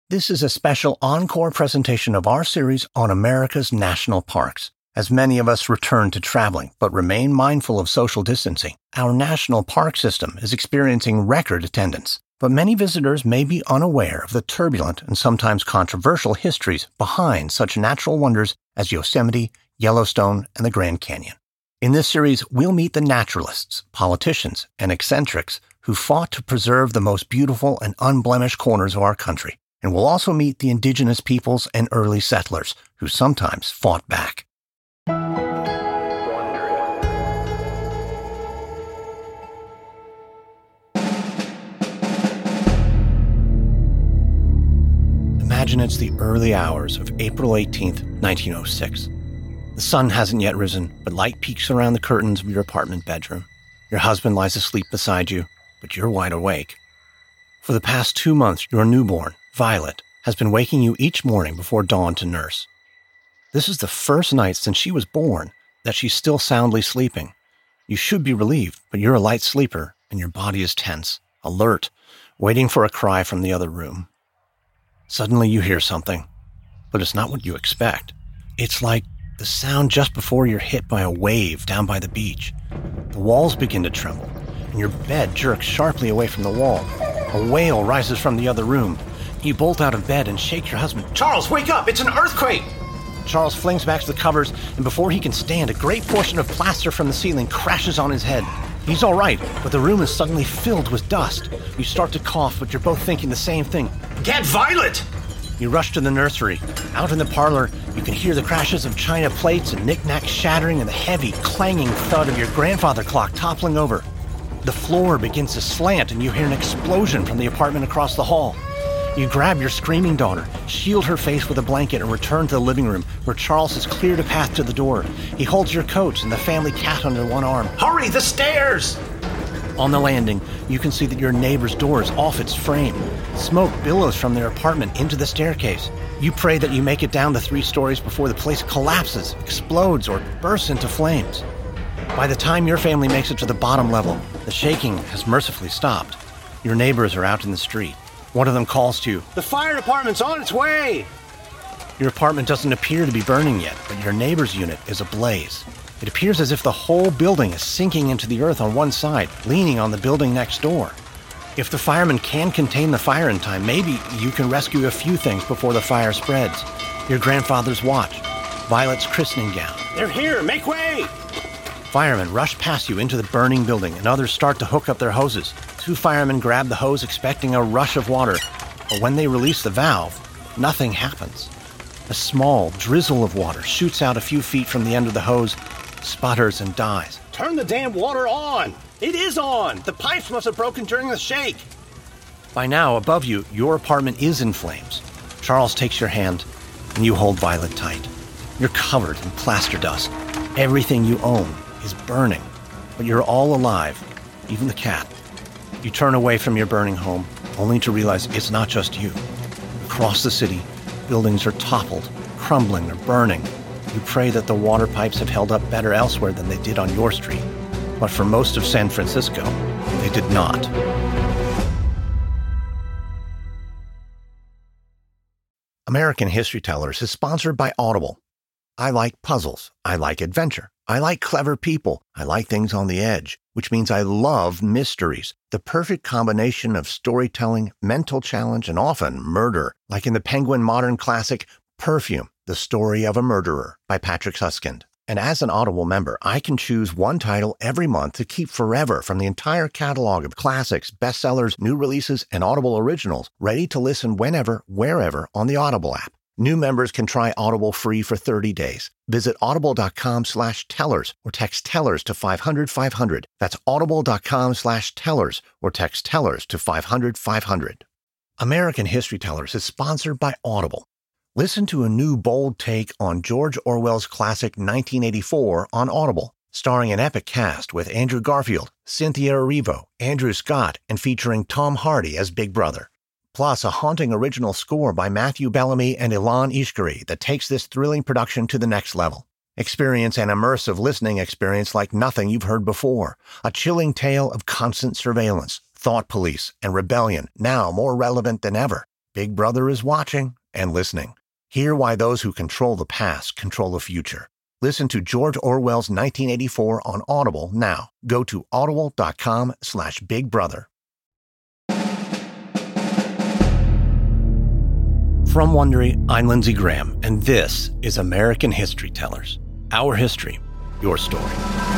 This is a special encore presentation of our series on America's national parks. As many of us return to traveling but remain mindful of social distancing, our national park system is experiencing record attendance. But many visitors may be unaware of the turbulent and sometimes controversial histories behind such natural wonders as Yosemite, Yellowstone, and the Grand Canyon. In this series, we'll meet the naturalists, politicians, and eccentrics who fought to preserve the most beautiful and unblemished corners of our country. And we'll also meet the indigenous peoples and early settlers who sometimes fought back. Imagine it's the early hours of April 18th, 1906. The sun hasn't yet risen, but light peeks around the curtains of your apartment bedroom. Your husband lies asleep beside you, but you're wide awake. For the past 2 months, your newborn, Violet, has been waking you each morning before dawn to nurse. This is the first night since she was born that she's still soundly sleeping. You should be relieved, but you're a light sleeper and your body is tense, alert, waiting for a cry from the other room. Suddenly you hear something, but it's not what you expect. It's like the sound just before you're hit by a wave down by the beach. The walls begin to tremble, and your bed jerks sharply away from the wall. A wail rises from the other room. You bolt out of bed and shake your husband. "Charles, wake up! It's an earthquake!" Charles flings back to the covers, and before he can stand, a great portion of plaster from the ceiling crashes on his head. He's all right, but the room is suddenly filled with dust. You start to cough, but you're both thinking the same thing. "Get Violet!" You rush to the nursery. Out in the parlor, you can hear the crashes of china plates and knickknacks shattering and the heavy, clanging thud of your grandfather clock toppling over. The floor begins to slant, and you hear an explosion from the apartment across the hall. You grab your screaming daughter, shield her face with a blanket, and return to the living room, where Charles has cleared a path to the door. He holds your coats and the family cat under one arm. "Hurry, the stairs!" On the landing, you can see that your neighbor's door is off its frame. Smoke billows from their apartment into the staircase. You pray that you make it down the 3 stories before the place collapses, explodes, or bursts into flames. By the time your family makes it to the bottom level, the shaking has mercifully stopped. Your neighbors are out in the street. One of them calls to you. "The fire department's on its way!" Your apartment doesn't appear to be burning yet, but your neighbor's unit is ablaze. It appears as if the whole building is sinking into the earth on one side, leaning on the building next door. If the firemen can contain the fire in time, maybe you can rescue a few things before the fire spreads. Your grandfather's watch, Violet's christening gown. "They're here! Make way!" Firemen rush past you into the burning building, and others start to hook up their hoses. 2 firemen grab the hose expecting a rush of water, but when they release the valve, nothing happens. A small drizzle of water shoots out a few feet from the end of the hose, sputters and dies. "Turn the damn water on! It is on! The pipes must have broken during the shake!" By now, above you, your apartment is in flames. Charles takes your hand, and you hold Violet tight. You're covered in plaster dust. Everything you own is burning, but you're all alive, even the cat. You turn away from your burning home, only to realize it's not just you. Across the city, buildings are toppled, crumbling, or burning. You pray that the water pipes have held up better elsewhere than they did on your street. But for most of San Francisco, they did not. American History Tellers is sponsored by Audible. I like puzzles. I like adventure. I like clever people. I like things on the edge, which means I love mysteries. The perfect combination of storytelling, mental challenge, and often murder, like in the Penguin modern classic Perfume, The Story of a Murderer by Patrick Suskind. And as an Audible member, I can choose one title every month to keep forever from the entire catalog of classics, bestsellers, new releases, and Audible originals, ready to listen whenever, wherever on the Audible app. New members can try Audible free for 30 days. Visit audible.com/tellers or text tellers to 500-500. That's audible.com/tellers or text tellers to 500-500. American History Tellers is sponsored by Audible. Listen to a new bold take on George Orwell's classic 1984 on Audible, starring an epic cast with Andrew Garfield, Cynthia Erivo, Andrew Scott, and featuring Tom Hardy as Big Brother. Plus a haunting original score by Matthew Bellamy and Ilan Ishkari that takes this thrilling production to the next level. Experience an immersive listening experience like nothing you've heard before. A chilling tale of constant surveillance, thought police, and rebellion, now more relevant than ever. Big Brother is watching and listening. Hear why those who control the past control the future. Listen to George Orwell's 1984 on Audible now. Go to audible.com/Big Brother. From Wondery, I'm Lindsey Graham, and this is American History Tellers. Our history, your story.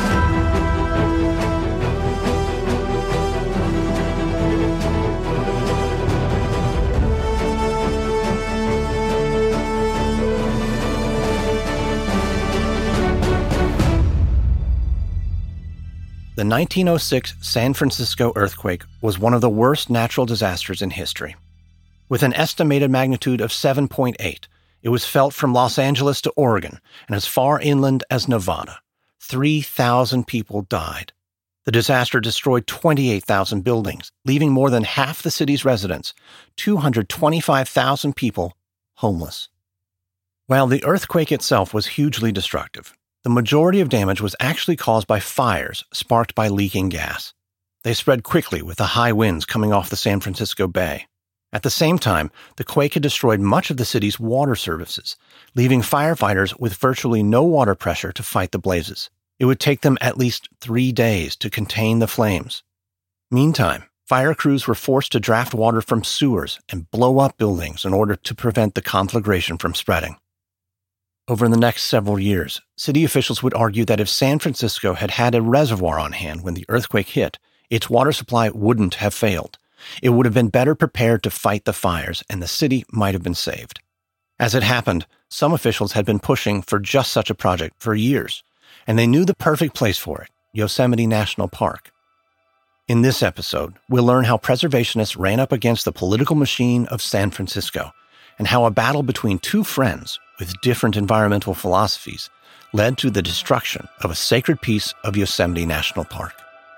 The 1906 San Francisco earthquake was one of the worst natural disasters in history. With an estimated magnitude of 7.8, it was felt from Los Angeles to Oregon and as far inland as Nevada. 3,000 people died. The disaster destroyed 28,000 buildings, leaving more than half the city's residents, 225,000 people, homeless. While the earthquake itself was hugely destructive, the majority of damage was actually caused by fires sparked by leaking gas. They spread quickly with the high winds coming off the San Francisco Bay. At the same time, the quake had destroyed much of the city's water services, leaving firefighters with virtually no water pressure to fight the blazes. It would take them at least 3 days to contain the flames. Meantime, fire crews were forced to draft water from sewers and blow up buildings in order to prevent the conflagration from spreading. Over the next several years, city officials would argue that if San Francisco had had a reservoir on hand when the earthquake hit, its water supply wouldn't have failed. It would have been better prepared to fight the fires, and the city might have been saved. As it happened, some officials had been pushing for just such a project for years, and they knew the perfect place for it, Yosemite National Park. In this episode, we'll learn how preservationists ran up against the political machine of San Francisco, and how a battle between two friends with different environmental philosophies led to the destruction of a sacred piece of Yosemite National Park.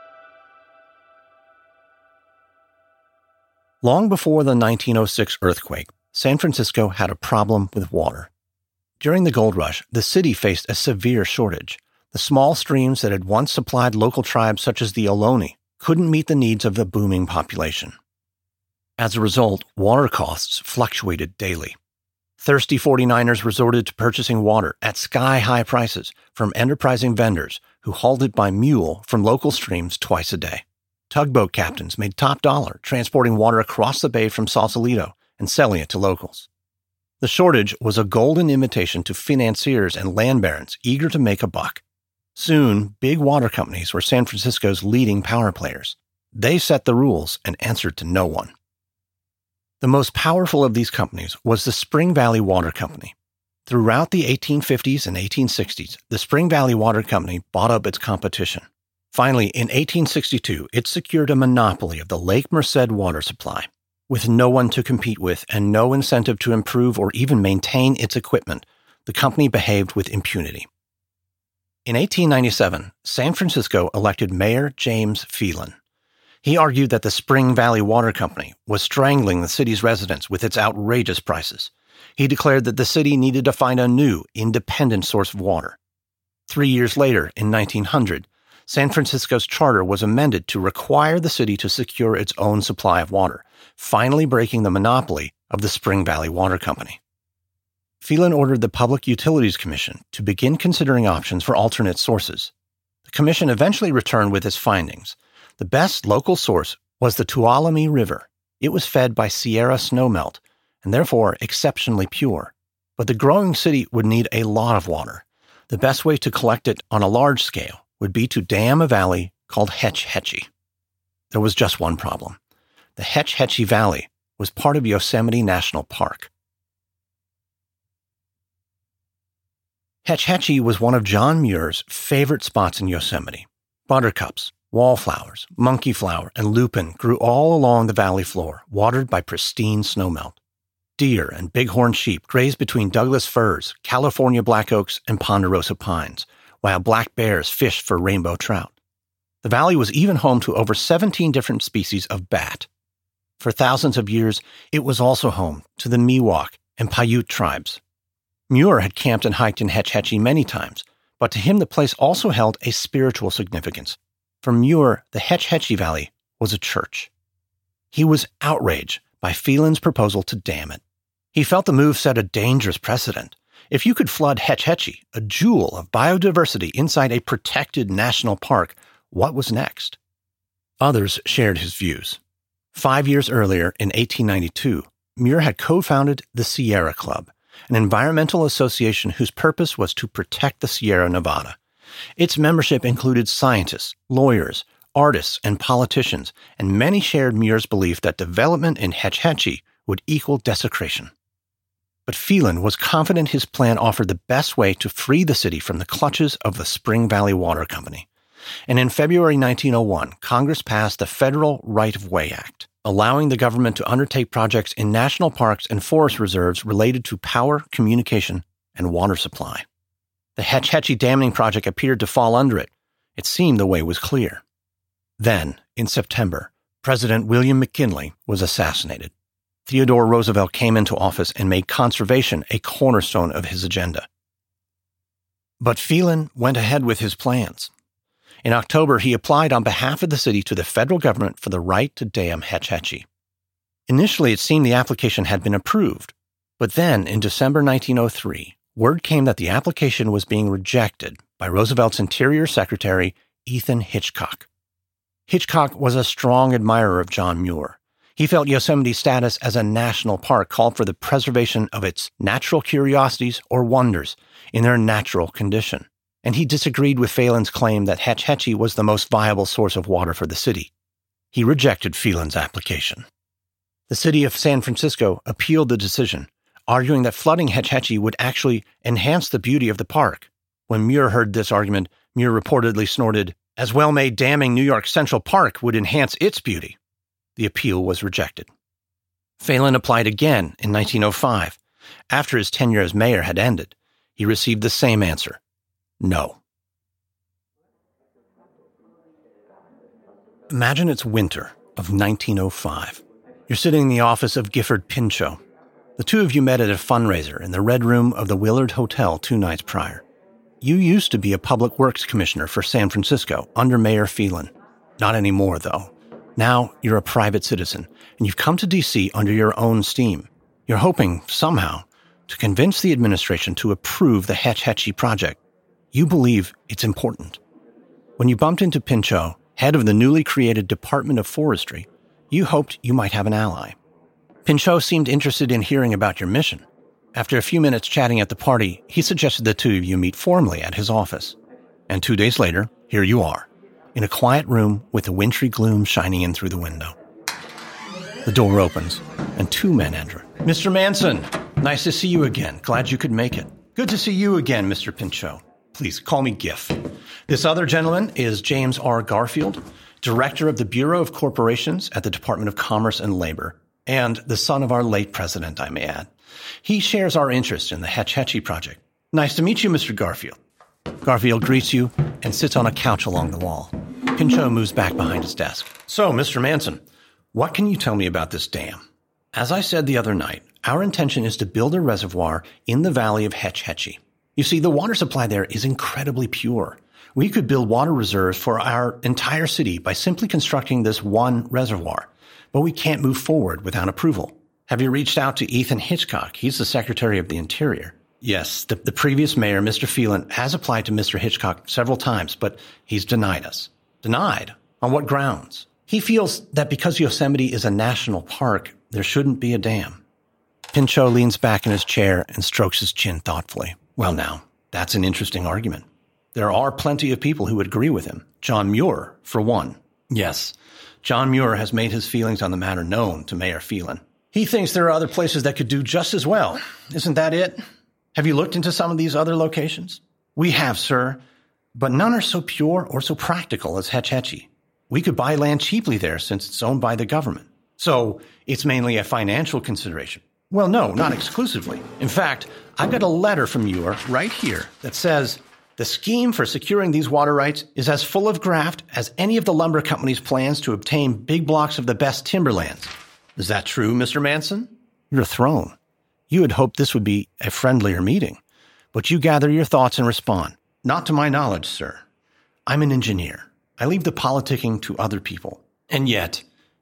Long before the 1906 earthquake, San Francisco had a problem with water. During the gold rush, the city faced a severe shortage. The small streams that had once supplied local tribes such as the Ohlone couldn't meet the needs of the booming population. As a result, water costs fluctuated daily. Thirsty 49ers resorted to purchasing water at sky-high prices from enterprising vendors who hauled it by mule from local streams twice a day. Tugboat captains made top dollar transporting water across the bay from Sausalito and selling it to locals. The shortage was a golden invitation to financiers and land barons eager to make a buck. Soon, big water companies were San Francisco's leading power players. They set the rules and answered to no one. The most powerful of these companies was the Spring Valley Water Company. Throughout the 1850s and 1860s, the Spring Valley Water Company bought up its competition. Finally, in 1862, it secured a monopoly of the Lake Merced water supply. With no one to compete with and no incentive to improve or even maintain its equipment, the company behaved with impunity. In 1897, San Francisco elected Mayor James Phelan. He argued that the Spring Valley Water Company was strangling the city's residents with its outrageous prices. He declared that the city needed to find a new, independent source of water. 3 years later, in 1900, San Francisco's charter was amended to require the city to secure its own supply of water, finally breaking the monopoly of the Spring Valley Water Company. Phelan ordered the Public Utilities Commission to begin considering options for alternate sources. The commission eventually returned with its findings. The best local source was the Tuolumne River. It was fed by Sierra snowmelt and therefore exceptionally pure. But the growing city would need a lot of water. The best way to collect it on a large scale would be to dam a valley called Hetch Hetchy. There was just one problem. The Hetch Hetchy Valley was part of Yosemite National Park. Hetch Hetchy was one of John Muir's favorite spots in Yosemite. Buttercups, wallflowers, monkeyflower, and lupin grew all along the valley floor, watered by pristine snowmelt. Deer and bighorn sheep grazed between Douglas firs, California black oaks, and ponderosa pines, while black bears fished for rainbow trout. The valley was even home to over 17 different species of bat. For thousands of years, it was also home to the Miwok and Paiute tribes. Muir had camped and hiked in Hetch Hetchy many times, but to him the place also held a spiritual significance. For Muir, the Hetch Hetchy Valley was a church. He was outraged by Phelan's proposal to dam it. He felt the move set a dangerous precedent. If you could flood Hetch Hetchy, a jewel of biodiversity inside a protected national park, what was next? Others shared his views. 5 years earlier, in 1892, Muir had co-founded the Sierra Club, an environmental association whose purpose was to protect the Sierra Nevada. Its membership included scientists, lawyers, artists, and politicians, and many shared Muir's belief that development in Hetch Hetchy would equal desecration. But Phelan was confident his plan offered the best way to free the city from the clutches of the Spring Valley Water Company. And in February 1901, Congress passed the Federal Right-of-Way Act, allowing the government to undertake projects in national parks and forest reserves related to power, communication, and water supply. The Hetch Hetchy damming project appeared to fall under it. It seemed the way was clear. Then, in September, President William McKinley was assassinated. Theodore Roosevelt came into office and made conservation a cornerstone of his agenda. But Phelan went ahead with his plans. In October, he applied on behalf of the city to the federal government for the right to dam Hetch Hetchy. Initially, it seemed the application had been approved, but then, in December 1903, word came that the application was being rejected by Roosevelt's Interior Secretary, Ethan Hitchcock. Hitchcock was a strong admirer of John Muir. He felt Yosemite's status as a national park called for the preservation of its natural curiosities or wonders in their natural condition. And he disagreed with Phelan's claim that Hetch Hetchy was the most viable source of water for the city. He rejected Phelan's application. The city of San Francisco appealed the decision, arguing that flooding Hetch Hetchy would actually enhance the beauty of the park. When Muir heard this argument, Muir reportedly snorted, "As well may damming New York Central Park would enhance its beauty." The appeal was rejected. Phelan applied again in 1905. After his tenure as mayor had ended, he received the same answer. No. Imagine it's winter of 1905. You're sitting in the office of Gifford Pinchot. The two of you met at a fundraiser in the Red Room of the Willard Hotel 2 nights prior. You used to be a public works commissioner for San Francisco under Mayor Phelan. Not anymore, though. Now you're a private citizen, and you've come to D.C. under your own steam. You're hoping, somehow, to convince the administration to approve the Hetch Hetchy project. You believe it's important. When you bumped into Pinchot, head of the newly created Department of Forestry, you hoped you might have an ally. Pinchot seemed interested in hearing about your mission. After a few minutes chatting at the party, he suggested the two of you meet formally at his office. And 2 days later, here you are, in a quiet room with the wintry gloom shining in through the window. The door opens, and 2 men enter. "Mr. Manson, nice to see you again. Glad you could make it." "Good to see you again, Mr. Pinchot. Please call me Giff." This other gentleman is James R. Garfield, director of the Bureau of Corporations at the Department of Commerce and Labor, and the son of our late president, I may add. He shares our interest in the Hetch Hetchy project. "Nice to meet you, Mr. Garfield." Garfield greets you and sits on a couch along the wall. Pinchot moves back behind his desk. "So, Mr. Manson, what can you tell me about this dam?" "As I said the other night, our intention is to build a reservoir in the valley of Hetch Hetchy. You see, the water supply there is incredibly pure. We could build water reserves for our entire city by simply constructing this one reservoir, but we can't move forward without approval. Have you reached out to Ethan Hitchcock? He's the Secretary of the Interior." "Yes, the previous mayor, Mr. Phelan, has applied to Mr. Hitchcock several times, but he's denied us." "Denied? On what grounds?" "He feels that because Yosemite is a national park, there shouldn't be a dam." Pinchot leans back in his chair and strokes his chin thoughtfully. "Well now, that's an interesting argument. There are plenty of people who would agree with him. John Muir, for one." "Yes, John Muir has made his feelings on the matter known to Mayor Phelan. He thinks there are other places that could do just as well. Isn't that it? Have you looked into some of these other locations?" "We have, sir, but none are so pure or so practical as Hetch Hetchy. We could buy land cheaply there since it's owned by the government." "So it's mainly a financial consideration?" "Well, no, not exclusively. In fact, I've got a letter from Muir right here that says, 'The scheme for securing these water rights is as full of graft as any of the lumber company's plans to obtain big blocks of the best timberlands.' Is that true, Mr. Manson?" You're thrown. You had hoped this would be a friendlier meeting, but you gather your thoughts and respond. "Not to my knowledge, sir. I'm an engineer. I leave the politicking to other people. And yet,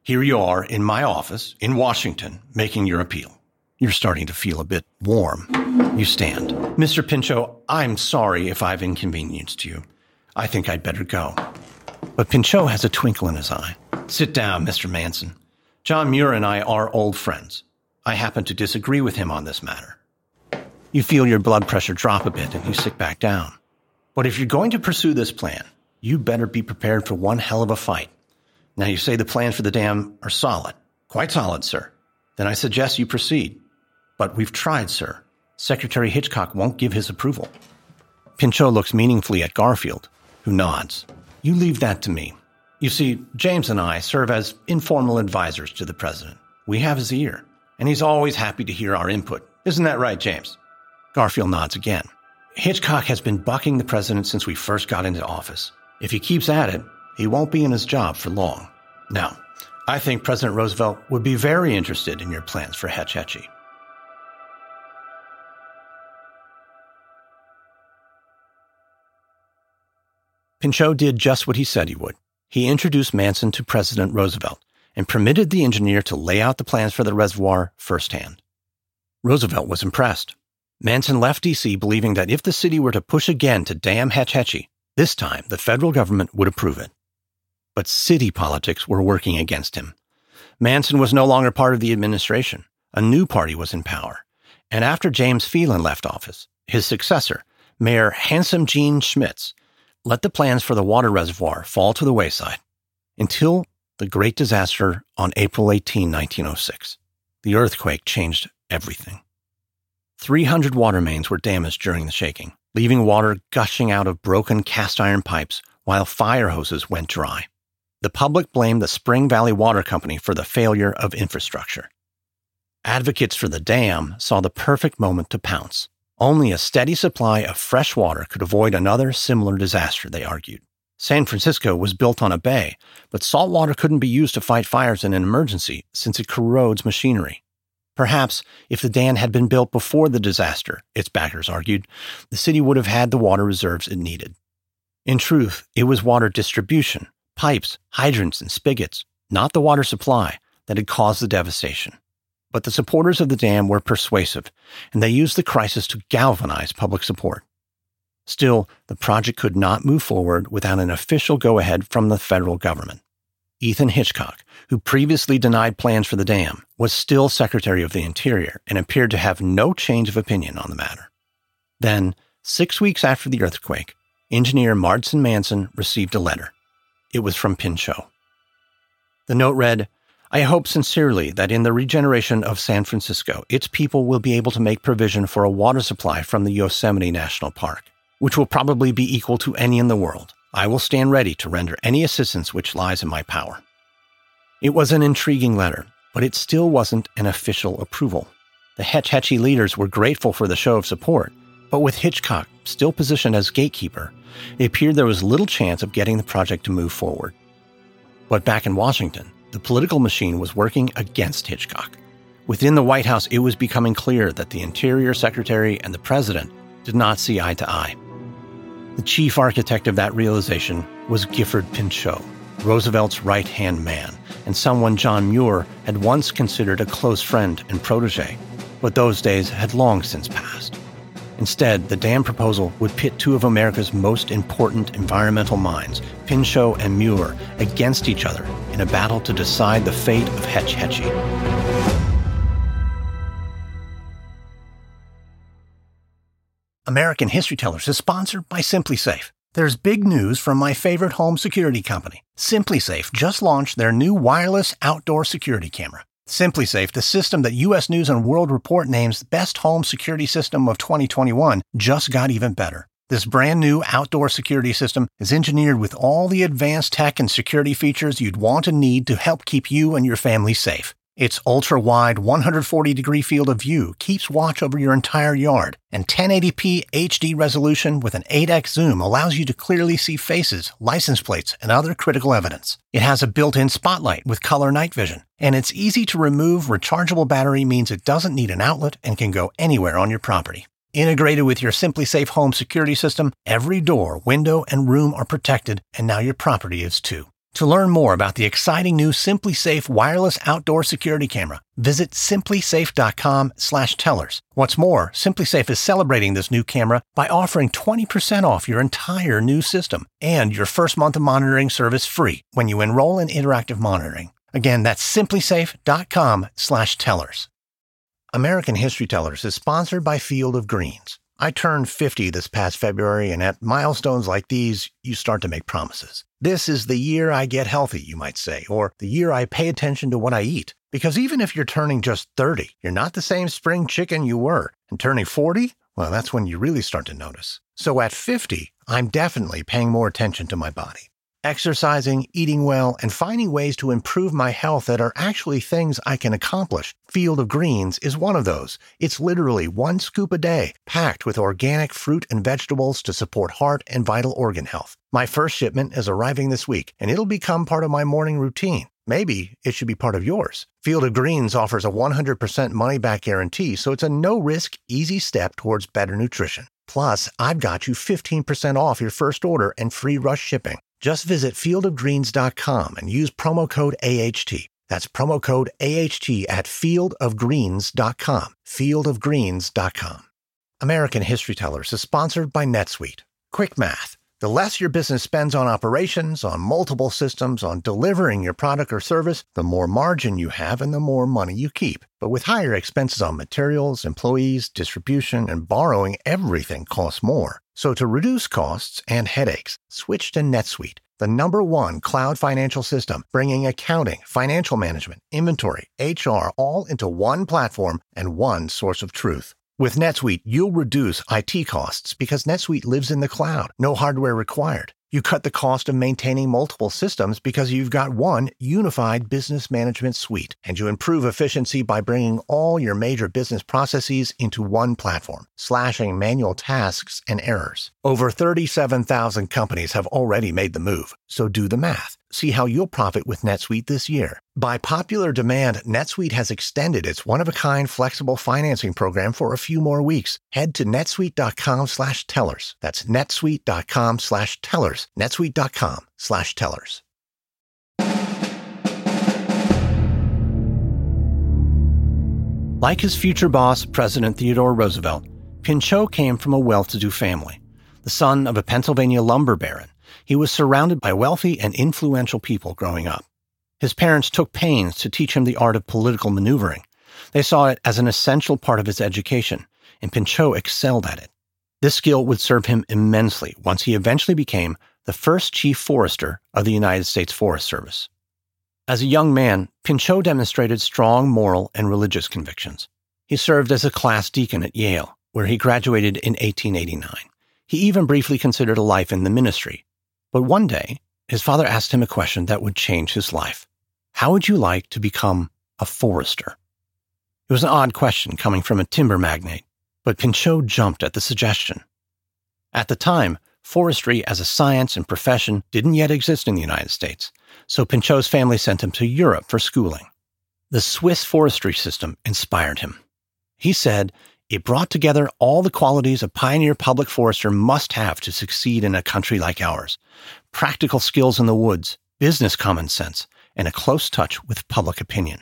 Here you are in my office in Washington making your appeal. You're starting to feel a bit warm. You stand. Mr. Pinchot, I'm sorry if I've inconvenienced you. I think I'd better go. But Pinchot has a twinkle in his eye. Sit down, Mr. Manson. John Muir and I are old friends. I happen to disagree with him on this matter. You feel your blood pressure drop a bit and you sit back down. But if you're going to pursue this plan, you better be prepared for one hell of a fight. Now you say the plans for the dam are solid. Quite solid, sir. Then I suggest you proceed. But we've tried, sir. Secretary Hitchcock won't give his approval. Pinchot looks meaningfully at Garfield, who nods. You leave that to me. You see, James and I serve as informal advisors to the president. We have his ear, and he's always happy to hear our input. Isn't that right, James? Garfield nods again. Hitchcock has been bucking the president since we first got into office. If he keeps at it, he won't be in his job for long. Now, I think President Roosevelt would be very interested in your plans for Hetch Hetchy. Pinchot did just what he said he would. He introduced Manson to President Roosevelt and permitted the engineer to lay out the plans for the reservoir firsthand. Roosevelt was impressed. Manson left D.C. believing that if the city were to push again to dam Hetch Hetchy, this time the federal government would approve it. But city politics were working against him. Manson was no longer part of the administration. A new party was in power. And after James Phelan left office, his successor, Mayor Handsome Gene Schmitz, let the plans for the water reservoir fall to the wayside until the great disaster on April 18, 1906. The earthquake changed everything. 300 water mains were damaged during the shaking, leaving water gushing out of broken cast iron pipes while fire hoses went dry. The public blamed the Spring Valley Water Company for the failure of infrastructure. Advocates for the dam saw the perfect moment to pounce. Only a steady supply of fresh water could avoid another similar disaster, they argued. San Francisco was built on a bay, but salt water couldn't be used to fight fires in an emergency since it corrodes machinery. Perhaps if the dam had been built before the disaster, its backers argued, the city would have had the water reserves it needed. In truth, it was water distribution, pipes, hydrants, and spigots, not the water supply, that had caused the devastation. But the supporters of the dam were persuasive, and they used the crisis to galvanize public support. Still, the project could not move forward without an official go-ahead from the federal government. Ethan Hitchcock, who previously denied plans for the dam, was still Secretary of the Interior and appeared to have no change of opinion on the matter. Then, 6 weeks after the earthquake, engineer Marsden Manson received a letter. It was from Pinchot. The note read, I hope sincerely that in the regeneration of San Francisco, its people will be able to make provision for a water supply from the Yosemite National Park, which will probably be equal to any in the world. I will stand ready to render any assistance which lies in my power. It was an intriguing letter, but it still wasn't an official approval. The Hetch Hetchy leaders were grateful for the show of support, but with Hitchcock still positioned as gatekeeper, it appeared there was little chance of getting the project to move forward. But back in Washington, the political machine was working against Hitchcock. Within the White House, it was becoming clear that the Interior Secretary and the President did not see eye to eye. The chief architect of that realization was Gifford Pinchot, Roosevelt's right-hand man, and someone John Muir had once considered a close friend and protege, but those days had long since passed. Instead, the dam proposal would pit two of America's most important environmental minds, Pinchot and Muir, against each other in a battle to decide the fate of Hetch Hetchy. American History Tellers is sponsored by SimpliSafe. There's big news from my favorite home security company. SimpliSafe just launched their new wireless outdoor security camera. SimpliSafe, the system that U.S. News & World Report names Best Home Security System of 2021, just got even better. This brand new outdoor security system is engineered with all the advanced tech and security features you'd want and need to help keep you and your family safe. Its ultra-wide 140-degree field of view keeps watch over your entire yard, and 1080p HD resolution with an 8x zoom allows you to clearly see faces, license plates, and other critical evidence. It has a built-in spotlight with color night vision, and its easy-to-remove rechargeable battery means it doesn't need an outlet and can go anywhere on your property. Integrated with your SimpliSafe home security system, every door, window, and room are protected, and now your property is too. To learn more about the exciting new SimpliSafe wireless outdoor security camera, visit simplisafe.com/tellers. What's more, SimpliSafe is celebrating this new camera by offering 20% off your entire new system and your first month of monitoring service free when you enroll in interactive monitoring. Again, that's simplisafe.com/tellers. American History Tellers is sponsored by Field of Greens. I turned 50 this past February, and at milestones like these, you start to make promises. This is the year I get healthy, you might say, or the year I pay attention to what I eat. Because even if you're turning just 30, you're not the same spring chicken you were. And turning 40, well, that's when you really start to notice. So at 50, I'm definitely paying more attention to my body. Exercising, eating well, and finding ways to improve my health that are actually things I can accomplish. Field of Greens is one of those. It's literally 1 scoop a day, packed with organic fruit and vegetables to support heart and vital organ health. My first shipment is arriving this week, and it'll become part of my morning routine. Maybe it should be part of yours. Field of Greens offers a 100% money-back guarantee, so it's a no-risk, easy step towards better nutrition. Plus, I've got you 15% off your first order and free rush shipping. Just visit fieldofgreens.com and use promo code AHT. That's promo code AHT at fieldofgreens.com. Fieldofgreens.com. American History Tellers is sponsored by NetSuite. Quick math. The less your business spends on operations, on multiple systems, on delivering your product or service, the more margin you have and the more money you keep. But with higher expenses on materials, employees, distribution, and borrowing, everything costs more. So to reduce costs and headaches, switch to NetSuite, the #1 cloud financial system, bringing accounting, financial management, inventory, HR, all into one platform and one source of truth. With NetSuite, you'll reduce IT costs because NetSuite lives in the cloud, no hardware required. You cut the cost of maintaining multiple systems because you've got one unified business management suite, and you improve efficiency by bringing all your major business processes into one platform, slashing manual tasks and errors. Over 37,000 companies have already made the move, so do the math. See how you'll profit with NetSuite this year. By popular demand, NetSuite has extended its one-of-a-kind flexible financing program for a few more weeks. Head to netsuite.com/tellers. That's netsuite.com/tellers. netsuite.com/tellers. Like his future boss, President Theodore Roosevelt, Pinchot came from a well-to-do family. The son of a Pennsylvania lumber baron, he was surrounded by wealthy and influential people growing up. His parents took pains to teach him the art of political maneuvering. They saw it as an essential part of his education, and Pinchot excelled at it. This skill would serve him immensely once he eventually became the first chief forester of the United States Forest Service. As a young man, Pinchot demonstrated strong moral and religious convictions. He served as a class deacon at Yale, where he graduated in 1889. He even briefly considered a life in the ministry. But one day, his father asked him a question that would change his life. How would you like to become a forester? It was an odd question coming from a timber magnate, but Pinchot jumped at the suggestion. At the time, forestry as a science and profession didn't yet exist in the United States, so Pinchot's family sent him to Europe for schooling. The Swiss forestry system inspired him. He said it brought together all the qualities a pioneer public forester must have to succeed in a country like ours: practical skills in the woods, business common sense, and a close touch with public opinion.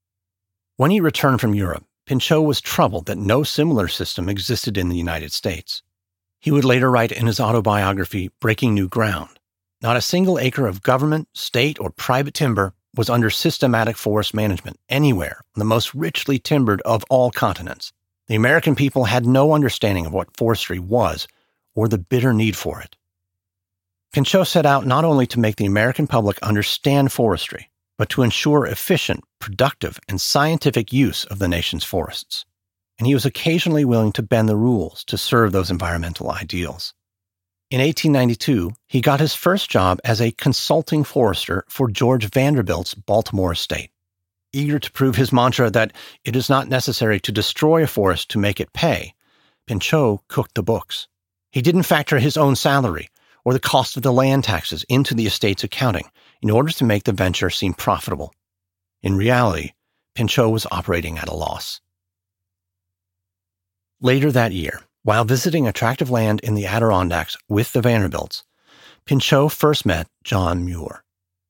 When he returned from Europe, Pinchot was troubled that no similar system existed in the United States. He would later write in his autobiography, Breaking New Ground, not a single acre of government, state, or private timber was under systematic forest management anywhere on the most richly timbered of all continents. The American people had no understanding of what forestry was or the bitter need for it. Pinchot set out not only to make the American public understand forestry, but to ensure efficient, productive, and scientific use of the nation's forests. And he was occasionally willing to bend the rules to serve those environmental ideals. In 1892, he got his first job as a consulting forester for George Vanderbilt's Baltimore estate. Eager to prove his mantra that it is not necessary to destroy a forest to make it pay, Pinchot cooked the books. He didn't factor his own salary or the cost of the land taxes into the estate's accounting in order to make the venture seem profitable. In reality, Pinchot was operating at a loss. Later that year, while visiting a tract of land in the Adirondacks with the Vanderbilts, Pinchot first met John Muir,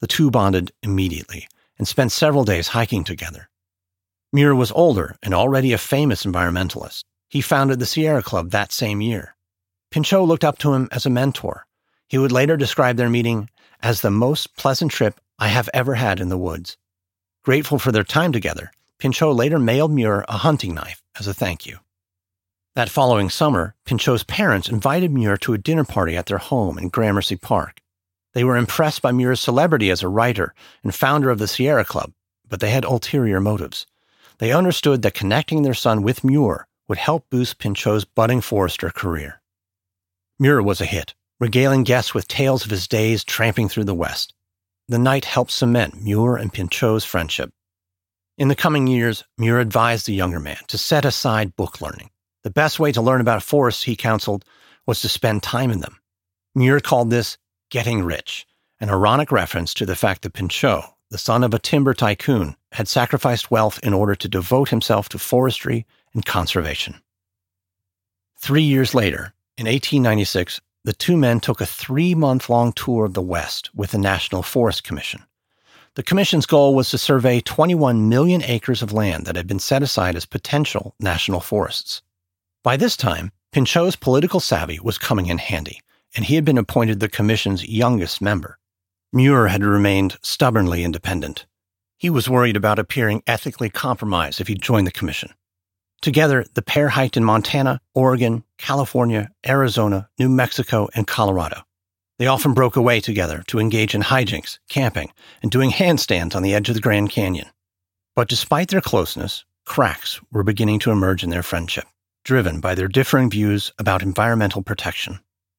The two bonded immediately and spent several days hiking together. Muir was older and already a famous environmentalist. He founded the Sierra Club that same year. Pinchot looked up to him as a mentor. He would later describe their meeting as the most pleasant trip I have ever had in the woods. Grateful for their time together, Pinchot later mailed Muir a hunting knife as a thank you. That following summer, Pinchot's parents invited Muir to a dinner party at their home in Gramercy Park. They were impressed by Muir's celebrity as a writer and founder of the Sierra Club, but they had ulterior motives. They understood that connecting their son with Muir would help boost Pinchot's budding forester career. Muir was a hit, regaling guests with tales of his days tramping through the West. The night helped cement Muir and Pinchot's friendship. In the coming years, Muir advised the younger man to set aside book learning. The best way to learn about forests, he counseled, was to spend time in them. Muir called this getting rich, an ironic reference to the fact that Pinchot, the son of a timber tycoon, had sacrificed wealth in order to devote himself to forestry and conservation. 3 years later, in 1896, the two men took a 3-month-long tour of the West with the National Forest Commission. The commission's goal was to survey 21 million acres of land that had been set aside as potential national forests. By this time, Pinchot's political savvy was coming in handy, and he had been appointed the commission's youngest member. Muir had remained stubbornly independent. He was worried about appearing ethically compromised if he joined the commission. Together, the pair hiked in Montana, Oregon, California, Arizona, New Mexico, and Colorado. They often broke away together to engage in hijinks, camping, and doing handstands on the edge of the Grand Canyon. But despite their closeness, cracks were beginning to emerge in their friendship, driven by their differing views about environmental protection.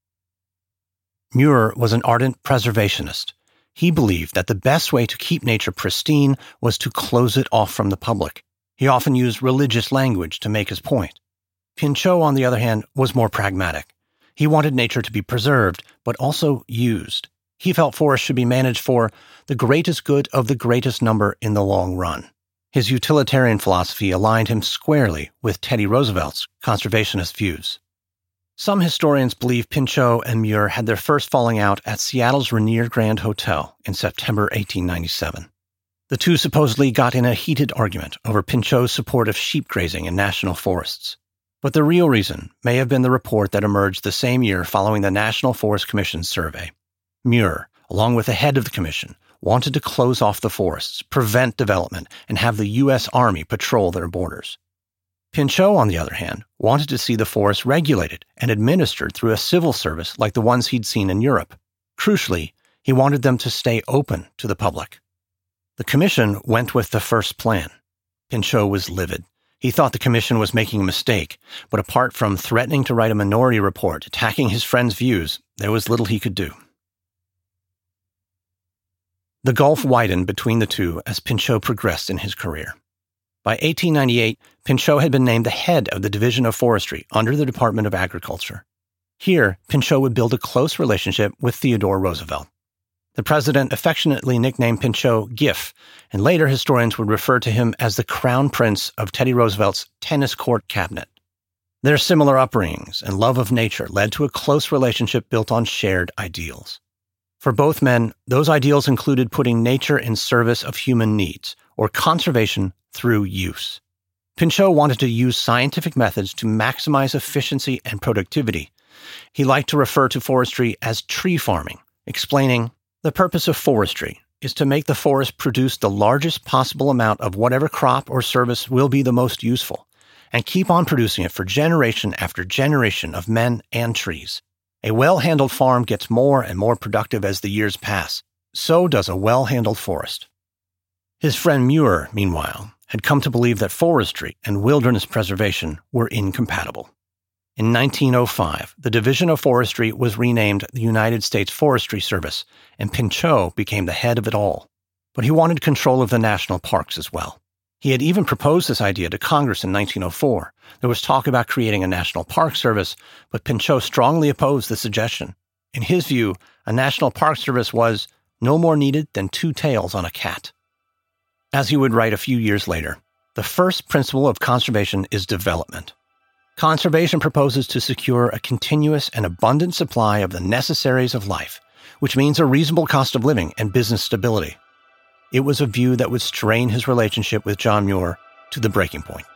Muir was an ardent preservationist. He believed that the best way to keep nature pristine was to close it off from the public. He often used religious language to make his point. Pinchot, on the other hand, was more pragmatic. He wanted nature to be preserved, but also used. He felt forests should be managed for the greatest good of the greatest number in the long run. His utilitarian philosophy aligned him squarely with Teddy Roosevelt's conservationist views. Some historians believe Pinchot and Muir had their first falling out at Seattle's Rainier Grand Hotel in September 1897. The two supposedly got in a heated argument over Pinchot's support of sheep grazing in national forests. But the real reason may have been the report that emerged the same year following the National Forest Commission's survey. Muir, along with the head of the commission, wanted to close off the forests, prevent development, and have the U.S. Army patrol their borders. Pinchot, on the other hand, wanted to see the forests regulated and administered through a civil service like the ones he'd seen in Europe. Crucially, he wanted them to stay open to the public. The commission went with the first plan. Pinchot was livid. He thought the commission was making a mistake, but apart from threatening to write a minority report attacking his friend's views, there was little he could do. The gulf widened between the two as Pinchot progressed in his career. By 1898, Pinchot had been named the head of the Division of Forestry under the Department of Agriculture. Here, Pinchot would build a close relationship with Theodore Roosevelt. The president affectionately nicknamed Pinchot Gif, and later historians would refer to him as the crown prince of Teddy Roosevelt's tennis court cabinet. Their similar upbringings and love of nature led to a close relationship built on shared ideals. For both men, those ideals included putting nature in service of human needs, or conservation through use. Pinchot wanted to use scientific methods to maximize efficiency and productivity. He liked to refer to forestry as tree farming, explaining, "The purpose of forestry is to make the forest produce the largest possible amount of whatever crop or service will be the most useful, and keep on producing it for generation after generation of men and trees. A well-handled farm gets more and more productive as the years pass. So does a well-handled forest." His friend Muir, meanwhile, had come to believe that forestry and wilderness preservation were incompatible. In 1905, the Division of Forestry was renamed the United States Forestry Service, and Pinchot became the head of it all. But he wanted control of the national parks as well. He had even proposed this idea to Congress in 1904. There was talk about creating a National Park Service, but Pinchot strongly opposed the suggestion. In his view, a National Park Service was no more needed than 2 tails on a cat. As he would write a few years later, the first principle of conservation is development. Conservation proposes to secure a continuous and abundant supply of the necessaries of life, which means a reasonable cost of living and business stability. It was a view that would strain his relationship with John Muir to the breaking point.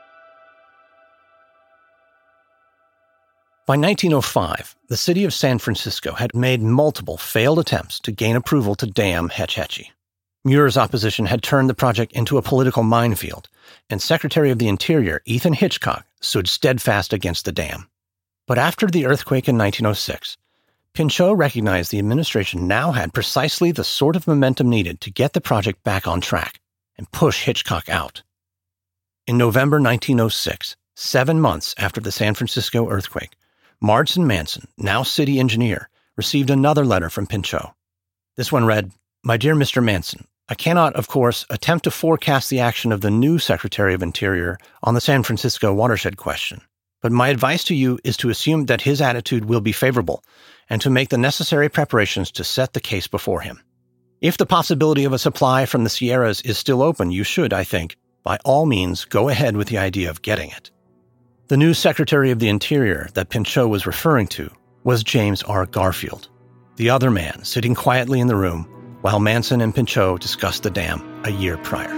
By 1905, the city of San Francisco had made multiple failed attempts to gain approval to dam Hetch Hetchy. Muir's opposition had turned the project into a political minefield, and Secretary of the Interior Ethan Hitchcock stood steadfast against the dam. But after the earthquake in 1906, Pinchot recognized the administration now had precisely the sort of momentum needed to get the project back on track and push Hitchcock out. In November 1906, 7 months after the San Francisco earthquake, Marsden Manson, now city engineer, received another letter from Pinchot. This one read, "My dear Mr. Manson, I cannot, of course, attempt to forecast the action of the new Secretary of Interior on the San Francisco watershed question, but my advice to you is to assume that his attitude will be favorable and to make the necessary preparations to set the case before him. If the possibility of a supply from the Sierras is still open, you should, I think, by all means go ahead with the idea of getting it." The new Secretary of the Interior that Pinchot was referring to was James R. Garfield, the other man sitting quietly in the room while Manson and Pinchot discussed the dam a year prior.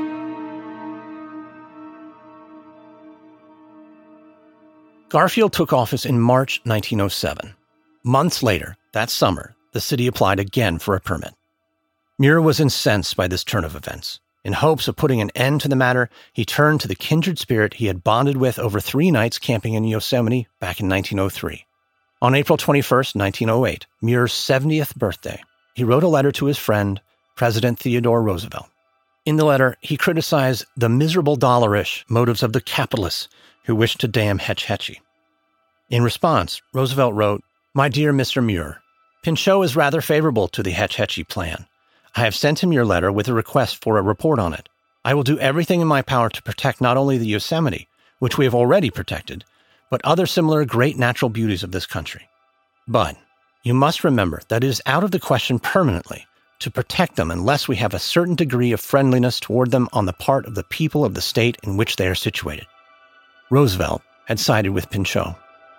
Garfield took office in March 1907. Months later, that summer, the city applied again for a permit. Muir was incensed by this turn of events. In hopes of putting an end to the matter, he turned to the kindred spirit he had bonded with over 3 nights camping in Yosemite back in 1903. On April 21, 1908, Muir's 70th birthday, he wrote a letter to his friend, President Theodore Roosevelt. In the letter, he criticized the miserable dollarish motives of the capitalists who wished to dam Hetch Hetchy. In response, Roosevelt wrote, "My dear Mr. Muir, Pinchot is rather favorable to the Hetch Hetchy plan. I have sent him your letter with a request for a report on it. I will do everything in my power to protect not only the Yosemite, which we have already protected, but other similar great natural beauties of this country. But you must remember that it is out of the question permanently to protect them unless we have a certain degree of friendliness toward them on the part of the people of the state in which they are situated." Roosevelt had sided with Pinchot.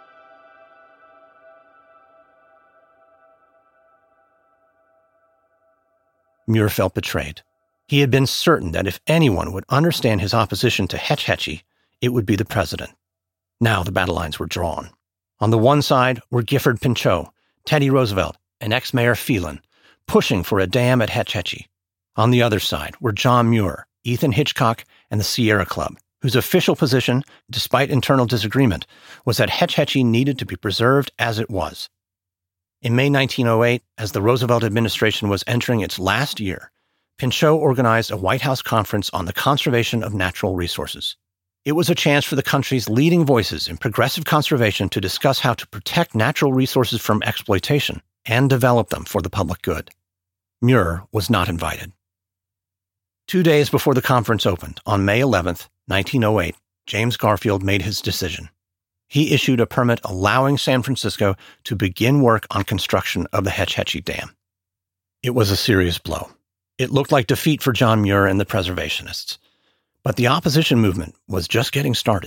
Muir felt betrayed. He had been certain that if anyone would understand his opposition to Hetch Hetchy, it would be the president. Now the battle lines were drawn. On the one side were Gifford Pinchot, Teddy Roosevelt, and ex-mayor Phelan, pushing for a dam at Hetch Hetchy. On the other side were John Muir, Ethan Hitchcock, and the Sierra Club, whose official position, despite internal disagreement, was that Hetch Hetchy needed to be preserved as it was. In May 1908, as the Roosevelt administration was entering its last year, Pinchot organized a White House conference on the conservation of natural resources. It was a chance for the country's leading voices in progressive conservation to discuss how to protect natural resources from exploitation and develop them for the public good. Muir was not invited. 2 days before the conference opened, on May 11, 1908, James Garfield made his decision. He issued a permit allowing San Francisco to begin work on construction of the Hetch Hetchy Dam. It was a serious blow. It looked like defeat for John Muir and the preservationists. But the opposition movement was just getting started.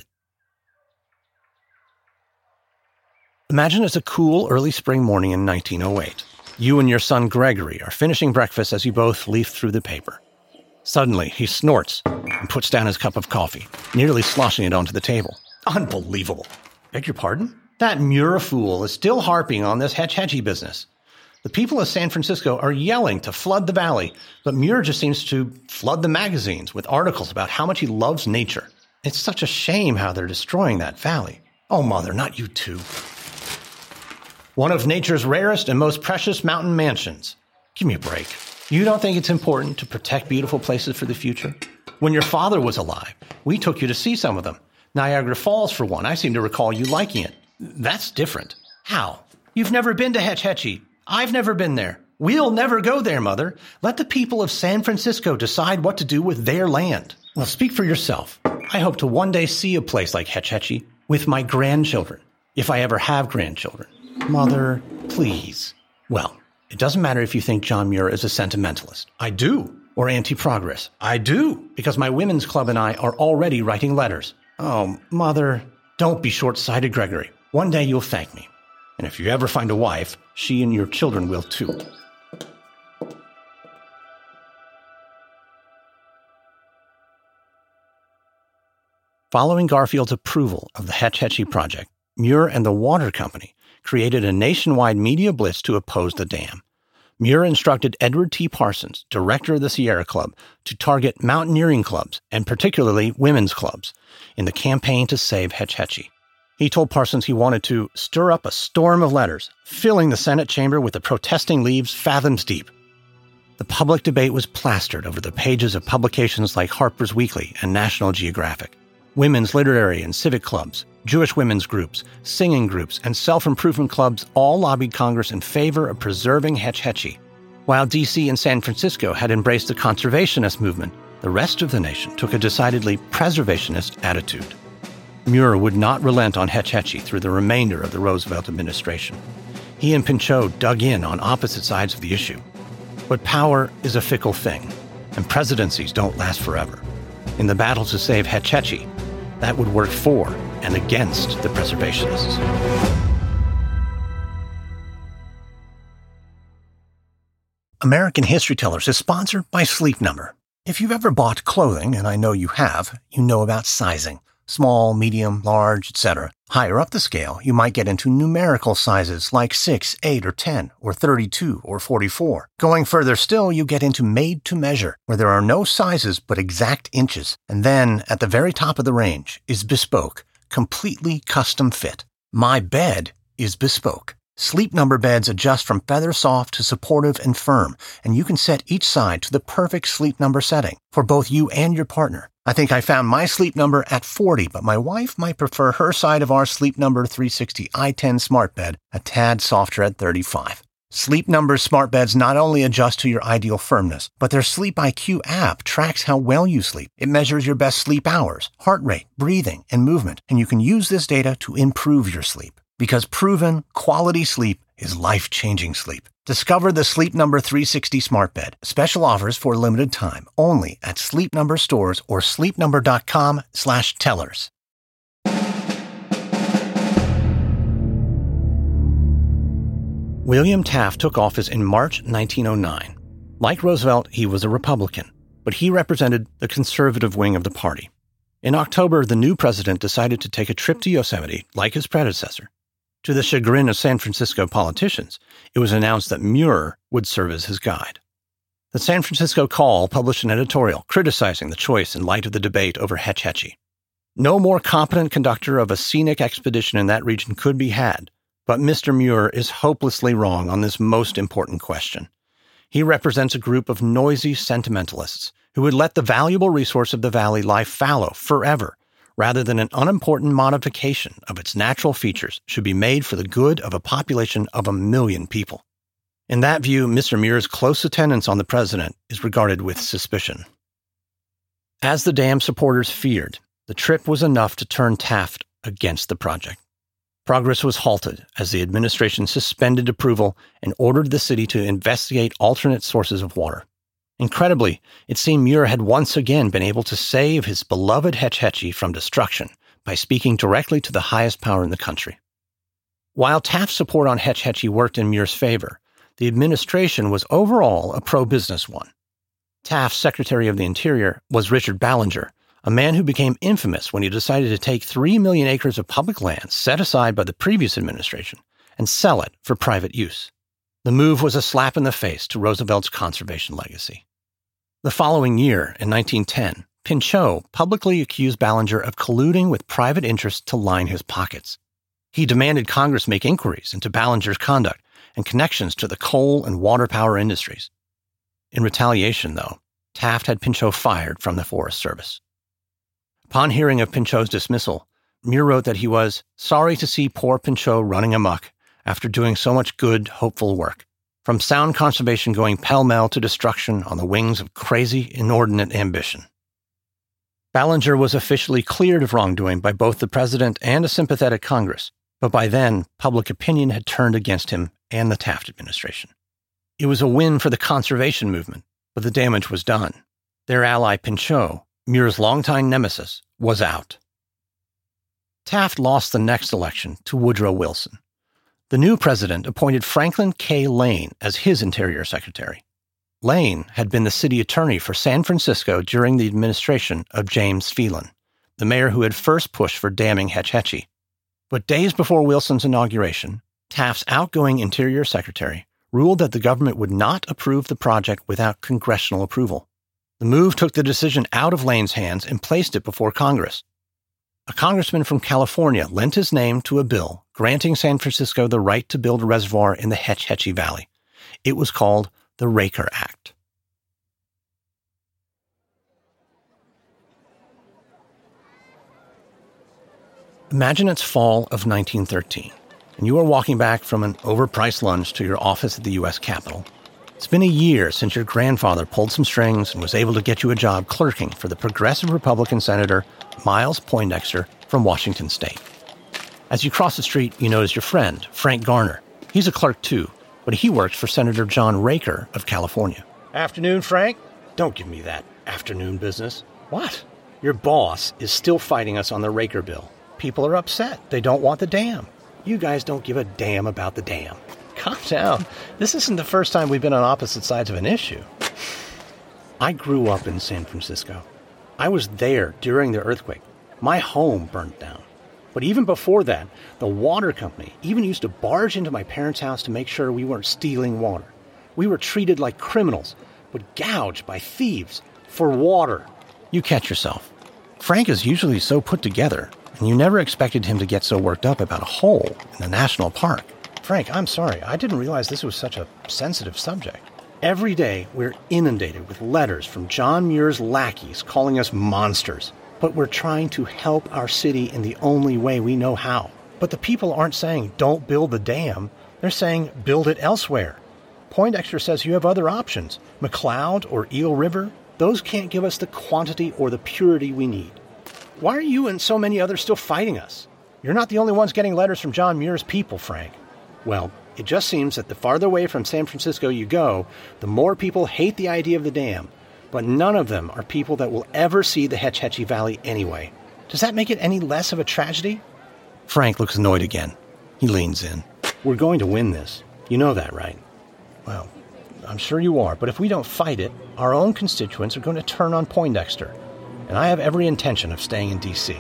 Imagine it's a cool early spring morning in 1908. You and your son Gregory are finishing breakfast as you both leaf through the paper. Suddenly, he snorts and puts down his cup of coffee, nearly sloshing it onto the table. Unbelievable. Beg your pardon? That Muir fool is still harping on this Hetch Hetchy business. The people of San Francisco are yelling to flood the valley, but Muir just seems to flood the magazines with articles about how much he loves nature. It's such a shame how they're destroying that valley. Oh, Mother, not you too. One of nature's rarest and most precious mountain mansions. Give me a break. You don't think it's important to protect beautiful places for the future? When your father was alive, we took you to see some of them. Niagara Falls, for one. I seem to recall you liking it. That's different. How? You've never been to Hetch Hetchy. I've never been there. We'll never go there, Mother. Let the people of San Francisco decide what to do with their land. Well, speak for yourself. I hope to one day see a place like Hetch Hetchy with my grandchildren, if I ever have grandchildren. Mother, please. Well, it doesn't matter if you think John Muir is a sentimentalist. I do. Or anti-progress. I do. Because my women's club and I are already writing letters. Oh, Mother, don't be short-sighted, Gregory. One day you'll thank me. And if you ever find a wife, she and your children will too. Following Garfield's approval of the Hetch Hetchy project, Muir and the water company created a nationwide media blitz to oppose the dam. Muir instructed Edward T. Parsons, director of the Sierra Club, to target mountaineering clubs, and particularly women's clubs, in the campaign to save Hetch Hetchy. He told Parsons he wanted to stir up a storm of letters, filling the Senate chamber with the protesting leaves fathoms deep. The public debate was plastered over the pages of publications like Harper's Weekly and National Geographic. Women's literary and civic clubs, Jewish women's groups, singing groups, and self-improvement clubs all lobbied Congress in favor of preserving Hetch Hetchy. While D.C. and San Francisco had embraced the conservationist movement, the rest of the nation took a decidedly preservationist attitude. Muir would not relent on Hetch Hetchy through the remainder of the Roosevelt administration. He and Pinchot dug in on opposite sides of the issue. But power is a fickle thing, and presidencies don't last forever. In the battle to save Hetch Hetchy, that would work for and against the preservationists. American History Tellers is sponsored by Sleep Number. If you've ever bought clothing, and I know you have, you know about sizing. Small, medium, large, etc. Higher up the scale, you might get into numerical sizes like 6, 8, or 10, or 32, or 44. Going further still, you get into made to measure, where there are no sizes but exact inches. And then, at the very top of the range, is bespoke, completely custom fit. My bed is bespoke. Sleep Number beds adjust from feather soft to supportive and firm, and you can set each side to the perfect Sleep Number setting for both you and your partner. I think I found my Sleep Number at 40, but my wife might prefer her side of our Sleep Number 360 i10 smart bed a tad softer at 35. Sleep Number's smart beds not only adjust to your ideal firmness, but their Sleep IQ app tracks how well you sleep. It measures your best sleep hours, heart rate, breathing, and movement, and you can use this data to improve your sleep. Because proven quality sleep is life-changing sleep. Discover the Sleep Number 360 smart bed. Special offers for a limited time only at Sleep Number stores or sleepnumber.com/tellers. William Taft took office in March 1909. Like Roosevelt, he was a Republican, but he represented the conservative wing of the party. In October, the new president decided to take a trip to Yosemite, like his predecessor. To the chagrin of San Francisco politicians, it was announced that Muir would serve as his guide. The San Francisco Call published an editorial criticizing the choice in light of the debate over Hetch Hetchy. No more competent conductor of a scenic expedition in that region could be had, but Mr. Muir is hopelessly wrong on this most important question. He represents a group of noisy sentimentalists who would let the valuable resource of the valley lie fallow forever, rather than an unimportant modification of its natural features should be made for the good of a population of 1 million people. In that view, Mr. Muir's close attendance on the president is regarded with suspicion. As the dam supporters feared, the trip was enough to turn Taft against the project. Progress was halted as the administration suspended approval and ordered the city to investigate alternate sources of water. Incredibly, it seemed Muir had once again been able to save his beloved Hetch Hetchy from destruction by speaking directly to the highest power in the country. While Taft's support on Hetch Hetchy worked in Muir's favor, the administration was overall a pro-business one. Taft's Secretary of the Interior was Richard Ballinger, a man who became infamous when he decided to take 3 million acres of public land set aside by the previous administration and sell it for private use. The move was a slap in the face to Roosevelt's conservation legacy. The following year, in 1910, Pinchot publicly accused Ballinger of colluding with private interests to line his pockets. He demanded Congress make inquiries into Ballinger's conduct and connections to the coal and water power industries. In retaliation, though, Taft had Pinchot fired from the Forest Service. Upon hearing of Pinchot's dismissal, Muir wrote that he was sorry to see poor Pinchot running amok after doing so much good, hopeful work, from sound conservation going pell-mell to destruction on the wings of crazy, inordinate ambition. Ballinger was officially cleared of wrongdoing by both the president and a sympathetic Congress, but by then, public opinion had turned against him and the Taft administration. It was a win for the conservation movement, but the damage was done. Their ally Pinchot, Muir's longtime nemesis, was out. Taft lost the next election to Woodrow Wilson. The new president appointed Franklin K. Lane as his Interior Secretary. Lane had been the city attorney for San Francisco during the administration of James Phelan, the mayor who had first pushed for damming Hetch Hetchy. But days before Wilson's inauguration, Taft's outgoing Interior Secretary ruled that the government would not approve the project without congressional approval. The move took the decision out of Lane's hands and placed it before Congress. A congressman from California lent his name to a bill granting San Francisco the right to build a reservoir in the Hetch Hetchy Valley. It was called the Raker Act. Imagine it's fall of 1913, and you are walking back from an overpriced lunch to your office at the U.S. Capitol. It's been a year since your grandfather pulled some strings and was able to get you a job clerking for the progressive Republican Senator Miles Poindexter from Washington State. As you cross the street, you notice your friend, Frank Garner. He's a clerk too, but he works for Senator John Raker of California. Afternoon, Frank? Don't give me that afternoon business. What? Your boss is still fighting us on the Raker bill. People are upset. They don't want the dam. You guys don't give a damn about the dam. Calm down. This isn't the first time we've been on opposite sides of an issue. I grew up in San Francisco. I was there during the earthquake. My home burned down. But even before that, the water company even used to barge into my parents' house to make sure we weren't stealing water. We were treated like criminals, but gouged by thieves for water. You catch yourself. Frank is usually so put together, and you never expected him to get so worked up about a hole in the national park. Frank, I'm sorry. I didn't realize this was such a sensitive subject. Every day, we're inundated with letters from John Muir's lackeys calling us monsters. But we're trying to help our city in the only way we know how. But the people aren't saying, don't build the dam. They're saying, build it elsewhere. Poindexter says you have other options. McCloud or Eel River, those can't give us the quantity or the purity we need. Why are you and so many others still fighting us? You're not the only ones getting letters from John Muir's people, Frank. Well, it just seems that the farther away from San Francisco you go, the more people hate the idea of the dam. But none of them are people that will ever see the Hetch Hetchy Valley anyway. Does that make it any less of a tragedy? Frank looks annoyed again. He leans in. We're going to win this. You know that, right? Well, I'm sure you are, but if we don't fight it, our own constituents are going to turn on Poindexter. And I have every intention of staying in D.C.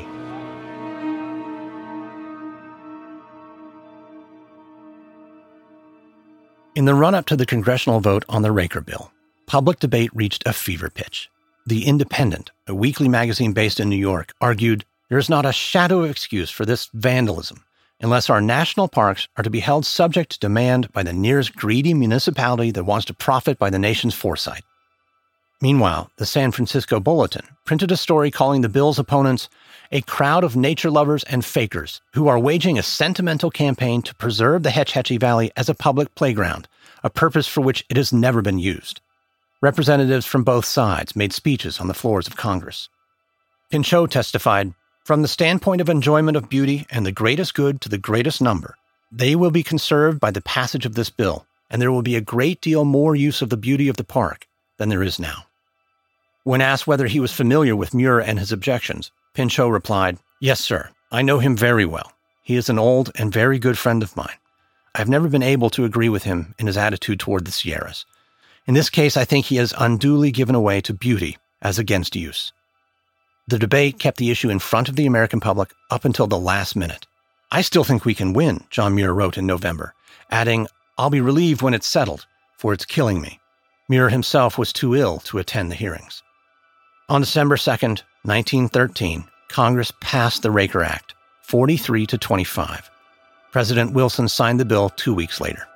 In the run-up to the congressional vote on the Raker bill, public debate reached a fever pitch. The Independent, a weekly magazine based in New York, argued there is not a shadow of excuse for this vandalism unless our national parks are to be held subject to demand by the nearest greedy municipality that wants to profit by the nation's foresight. Meanwhile, the San Francisco Bulletin printed a story calling the bill's opponents a crowd of nature lovers and fakers who are waging a sentimental campaign to preserve the Hetch Hetchy Valley as a public playground, a purpose for which it has never been used. Representatives from both sides made speeches on the floors of Congress. Pinchot testified, "From the standpoint of enjoyment of beauty and the greatest good to the greatest number, they will be conserved by the passage of this bill, and there will be a great deal more use of the beauty of the park than there is now." When asked whether he was familiar with Muir and his objections, Pinchot replied, "Yes, sir. I know him very well. He is an old and very good friend of mine. I have never been able to agree with him in his attitude toward the Sierras. In this case, I think he has unduly given away to beauty as against use." The debate kept the issue in front of the American public up until the last minute. "I still think we can win," John Muir wrote in November, adding, "I'll be relieved when it's settled, for it's killing me." Muir himself was too ill to attend the hearings. On December 2nd, 1913, Congress passed the Raker Act, 43-25. President Wilson signed the bill 2 weeks later.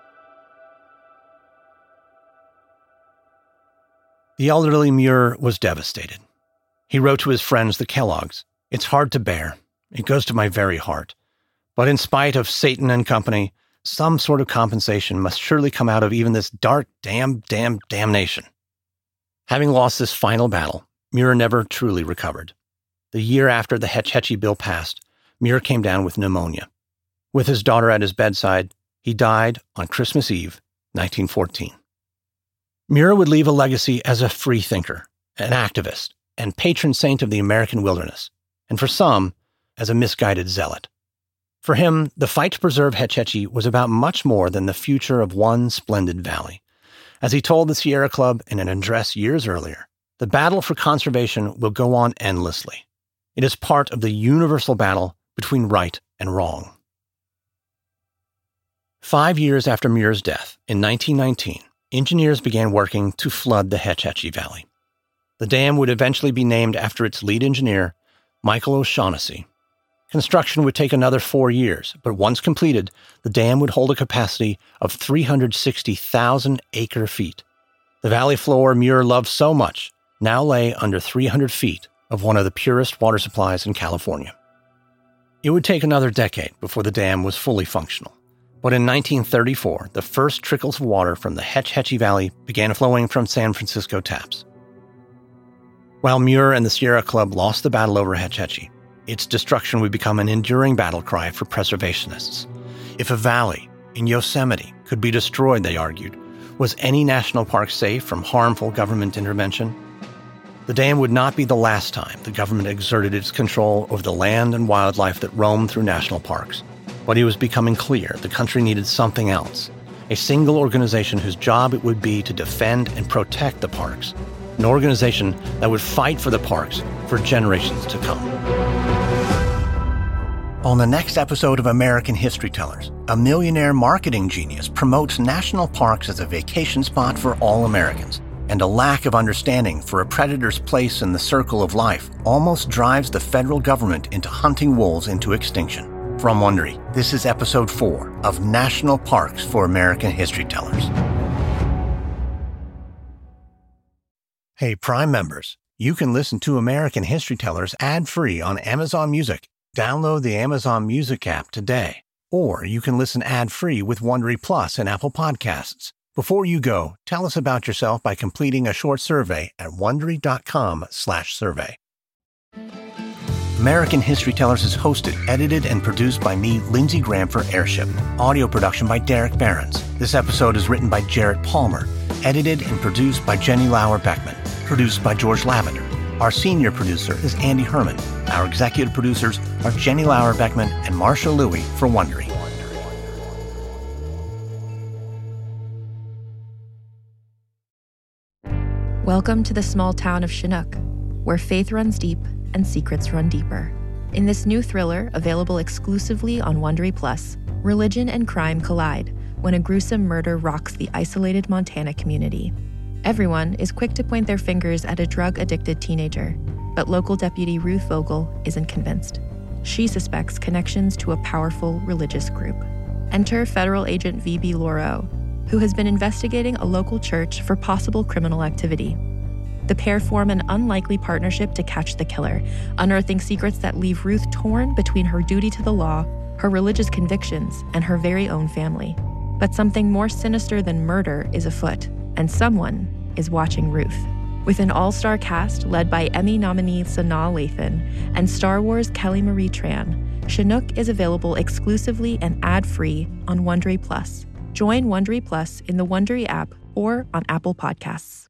The elderly Muir was devastated. He wrote to his friends, the Kellogg's, "It's hard to bear. It goes to my very heart. But in spite of Satan and company, some sort of compensation must surely come out of even this dark damnation." Having lost this final battle, Muir never truly recovered. The year after the Hetch Hetchy bill passed, Muir came down with pneumonia. With his daughter at his bedside, he died on Christmas Eve, 1914. Muir would leave a legacy as a free thinker, an activist, and patron saint of the American wilderness, and for some, as a misguided zealot. For him, the fight to preserve Hetch Hetchy was about much more than the future of one splendid valley. As he told the Sierra Club in an address years earlier, the battle for conservation will go on endlessly. It is part of the universal battle between right and wrong. 5 years after Muir's death, in 1919, engineers began working to flood the Hetch Hetchy Valley. The dam would eventually be named after its lead engineer, Michael O'Shaughnessy. Construction would take another 4 years, but once completed, the dam would hold a capacity of 360,000 acre-feet. The valley floor Muir loved so much now lay under 300 feet of one of the purest water supplies in California. It would take another decade before the dam was fully functional, but in 1934, the first trickles of water from the Hetch Hetchy Valley began flowing from San Francisco taps. While Muir and the Sierra Club lost the battle over Hetch Hetchy, its destruction would become an enduring battle cry for preservationists. If a valley in Yosemite could be destroyed, they argued, was any national park safe from harmful government intervention? The dam would not be the last time the government exerted its control over the land and wildlife that roamed through national parks. But it was becoming clear the country needed something else, a single organization whose job it would be to defend and protect the parks, an organization that would fight for the parks for generations to come. On the next episode of American History Tellers, a millionaire marketing genius promotes national parks as a vacation spot for all Americans, and a lack of understanding for a predator's place in the circle of life almost drives the federal government into hunting wolves into extinction. From Wondery, this is episode 4 of National Parks for American History Tellers. Hey, Prime members, you can listen to American History Tellers ad-free on Amazon Music. Download the Amazon Music app today. Or you can listen ad-free with Wondery Plus and Apple Podcasts. Before you go, tell us about yourself by completing a short survey at Wondery.com/survey. American History Tellers is hosted, edited, and produced by me, Lindsey Graham, for Airship. Audio production by Derek Behrens. This episode is written by Jarrett Palmer, edited and produced by Jenny Lauer Beckman, produced by George Lavender. Our senior producer is Andy Herman. Our executive producers are Jenny Lauer Beckman and Marcia Louie for Wondery. Welcome to the small town of Chinook, where faith runs deep and secrets run deeper. In this new thriller, available exclusively on Wondery Plus, religion and crime collide when a gruesome murder rocks the isolated Montana community. Everyone is quick to point their fingers at a drug-addicted teenager, but local deputy Ruth Vogel isn't convinced. She suspects connections to a powerful religious group. Enter federal agent V.B. Laureau, who has been investigating a local church for possible criminal activity. The pair form an unlikely partnership to catch the killer, unearthing secrets that leave Ruth torn between her duty to the law, her religious convictions, and her very own family. But something more sinister than murder is afoot, and someone is watching Ruth. With an all-star cast led by Emmy nominee Sanaa Lathan and Star Wars Kelly Marie Tran, Chinook is available exclusively and ad-free on Wondery Plus. Join Wondery Plus in the Wondery app or on Apple Podcasts.